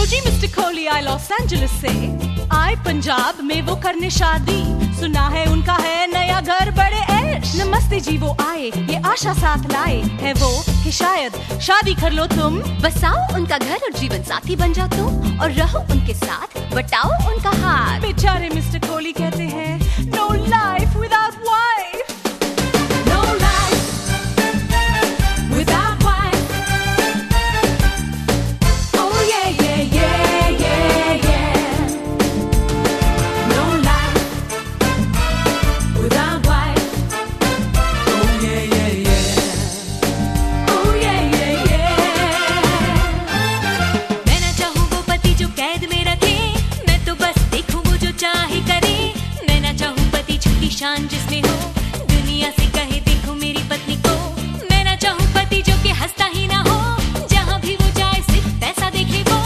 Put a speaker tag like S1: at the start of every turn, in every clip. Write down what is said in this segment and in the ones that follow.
S1: जी mister Kohli आए Los Angeles से, आए पंजाब में वो करने शादी। सुना है उनका है नया घर बड़े ऐश। नमस्ते जी वो आए ये आशा साथ लाए है वो कि शायद शादी कर लो तुम।
S2: बसाओ उनका घर और जीवन साथी बन जाओ तुम, और रहो उनके साथ, बटाओ उनका हाथ।
S1: बेचारे मिस्टर कोहली कहते हैं no life without wife, no life without wife. Oh ये no life without wife. Oh ये
S3: मैं ना चाहूँ वो पति जो कैद में रखे, मैं तो बस देखूं वो जो चाहे करे। मैं ना चाहूँ पति छुट्टी शान जिसमें हो, दुनिया से कहे देखो मेरी पत्नी को। मैं ना चाहूँ पति जो कि हंसता ही ना हो, जहाँ भी वो जाए सिर्फ पैसा देखे वो।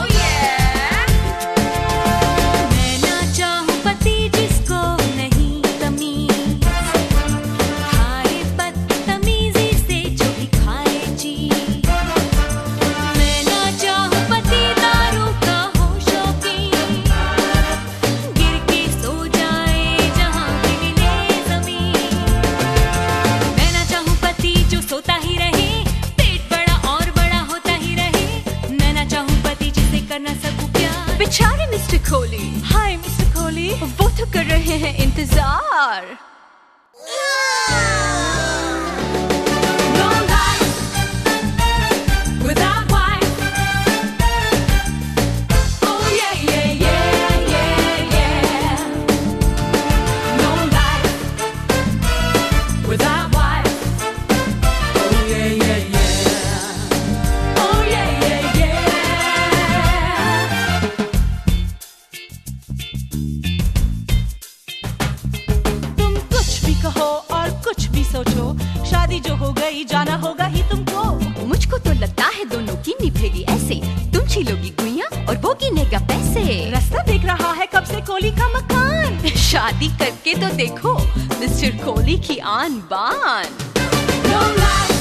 S3: मैं ना चाहूँ पति जिसको नहीं तमीज, खाए बदतमीजी से जो भी खाए चीज। मैं ना चाहूँ पति दारू का हो शौकीन, गिर के सो जाए जहाँ भी मिले जमीन। मैं ना चाहूँ पति जो सोता ही रहे, पेट बड़ा और बड़ा होता ही रहे। मैं ना चाहूँ पति जिसे करना सकूं प्यार।
S2: बेचारे मिस्टर कोहली,
S1: हाय मिस्टर कोहली,
S2: वो तो कर रहे हैं इंतजार।
S1: no life without wife. Oh yeah. No life without wife. Oh yeah. Oh yeah. तुम कुछ भी कहो और कुछ भी सोचो, शादी जो हो गई जाना होगा ही तुमको।
S2: मुझको तो लगता है दोनों की निभेगी ऐसे, तुम छीलोगी गुइयां और वो गिनेगा पैसे।
S1: रास्ता देख रहा है कब से कोहली का मकान।
S2: शादी करके तो देखो मिस्टर कोहली की आन बान।
S1: No life